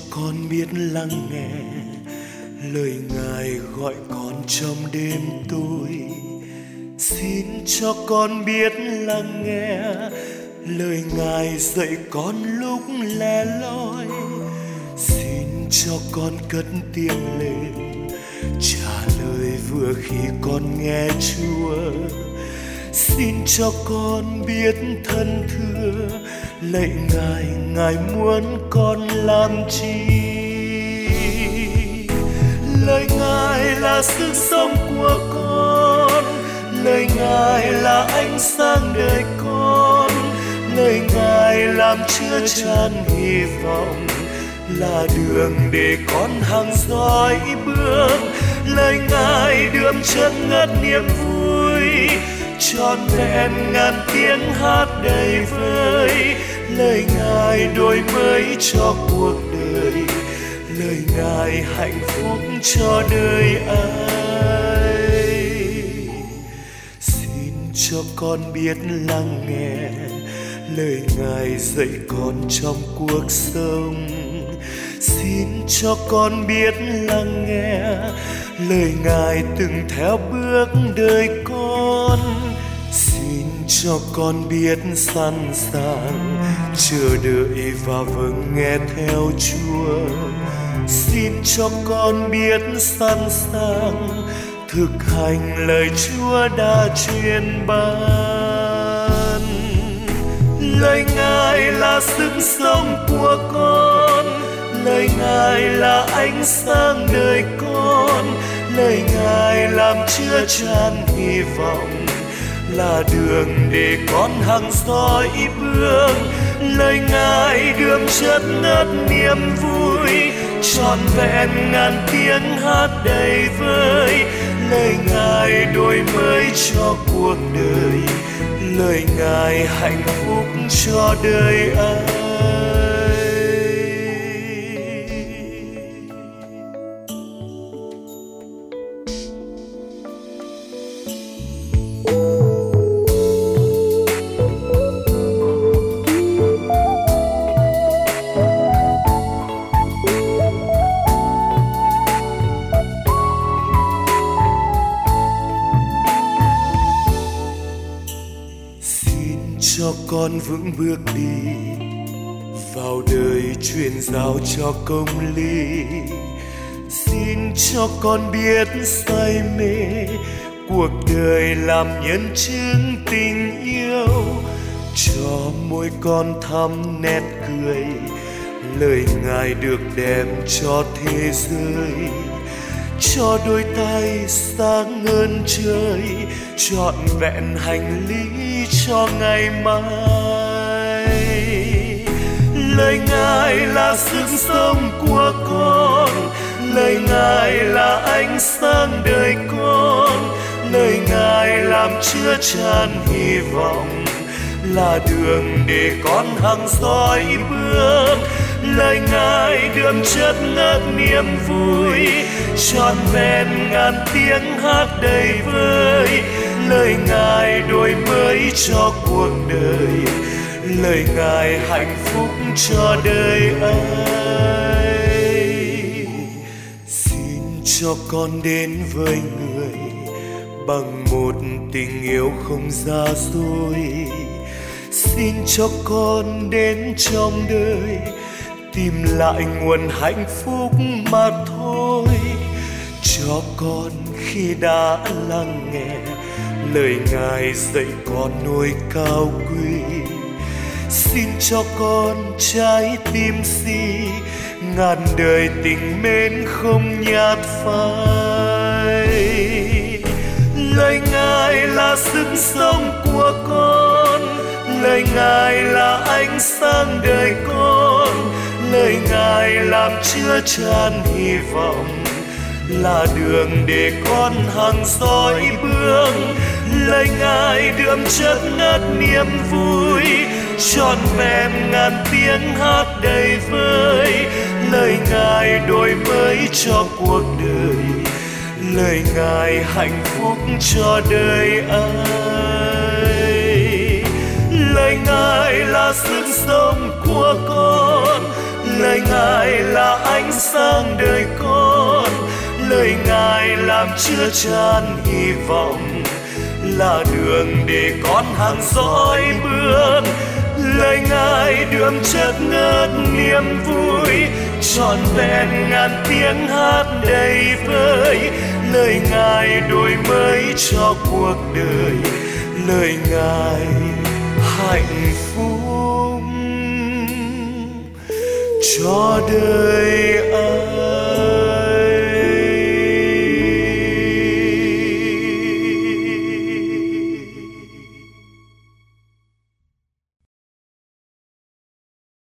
con biết lắng nghe lời Ngài gọi con trong đêm tối. Xin cho con biết lắng nghe lời Ngài dạy con lúc lẻ loi. Xin cho con cất tiếng lên trả lời vừa khi con nghe Chúa. Xin cho con biết thân thưa lạy Ngài, Ngài muốn con làm chi. Lời Ngài là sức sống của con, lời Ngài là ánh sáng đời con, lời Ngài làm chứa chan hy vọng, là đường để con hăng dõi bước. Lời Ngài đượm chất ngất niềm vui, trọn vẹn ngàn tiếng hát đầy vơi. Lời Ngài đổi mới cho cuộc đời, lời Ngài hạnh phúc cho đời ai. Xin cho con biết lắng nghe lời Ngài dạy con trong cuộc sống. Xin cho con biết lắng nghe lời Ngài từng theo bước đời con. Xin cho con biết sẵn sàng chờ đợi và vâng nghe theo Chúa. Xin cho con biết sẵn sàng thực hành lời Chúa đã truyền ban. Lời Ngài là sức sống của con, lời Ngài là ánh sáng đời con, lời Ngài làm chứa chan hy vọng, là đường để con hăng dõi bước. Lời Ngài đượm chất ngất niềm vui, trọn vẹn ngàn tiếng hát đầy vơi. Lời Ngài đổi mới cho cuộc đời, lời Ngài hạnh phúc cho đời ai. Cho con vững bước đi vào đời truyền giáo cho công lý. Xin cho con biết say mê cuộc đời làm nhân chứng tình yêu. Cho môi con thắm nét cười, lời Ngài được đem cho thế giới. Cho đôi tay sáng hơn trời, trọn vẹn hành lý cho ngày mai. Lời Ngài là sức sống của con, lời Ngài là ánh sáng đời con, lời Ngài làm chứa chan hy vọng, là đường để con hăng dõi bước. Lời Ngài đượm chất ngất niềm vui, trọn vẹn ngàn tiếng hát đầy vơi. Lời Ngài đổi mới cho cuộc đời, lời Ngài hạnh phúc cho đời ai. Xin cho con đến với người bằng một tình yêu không giả dối. Xin cho con đến trong đời tìm lại nguồn hạnh phúc mà thôi. Cho con khi đã lắng nghe lời Ngài dạy con nỗi cao quý. Xin cho con trái tim si ngàn đời tình mến không nhạt phai. Lời Ngài là sức sống của con, lời Ngài là ánh sáng đời con, lời Ngài làm chứa chan hy vọng, là đường để con hăng dõi bước. Lời Ngài đượm chất ngất niềm vui, trọn vẹn ngàn tiếng hát đầy vơi. Lời Ngài đổi mới cho cuộc đời, lời Ngài hạnh phúc cho đời ai. Lời Ngài là sức sống của con, lời Ngài là ánh sáng đời con, lời Ngài làm chứa chan hy vọng, là đường để con hàng dõi bước. Lời Ngài đượm chất ngất niềm vui, trọn vẹn ngàn tiếng hát đầy vơi. Lời Ngài đổi mới cho cuộc đời, lời Ngài hạnh phúc cho đời ai.